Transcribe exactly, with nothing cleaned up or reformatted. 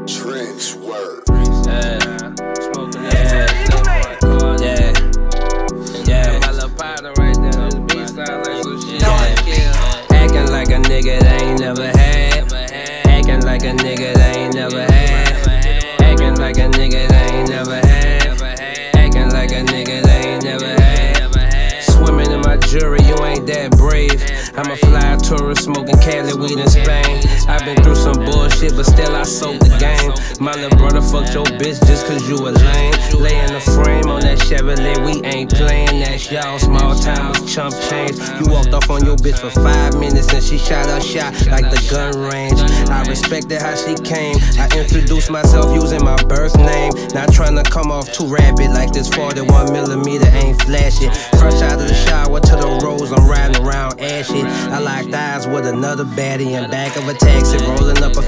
Trench work. Yeah, smoking yeah, yeah, yeah. My little partner right there, this beat sound like some shit. Yeah. Acting like a nigga they ain't never had. Acting like a nigga they ain't never had. Acting like a nigga they ain't never had. Acting like a nigga they ain't never had. Swimming in my jury, you ain't that brave. I'm a fly tourist smoking Cali weed in Spain. I've been through some bullshit, but still I sold the game. My little brother fucked your bitch just cause you a lame. Lay in the frame on that Chevrolet, we ain't playing. That's y'all small time was chump change. You walked off on your bitch for five minutes and she shot her shot like the gun range. I respected how she came. I introduced myself using my birth name. Not trying to come off too rapid like this forty-one millimeter ain't flashing. Fresh out of the shower to the rose, I'm riding around ashy. I locked eyes with another baddie in back of a taxi, rolling up a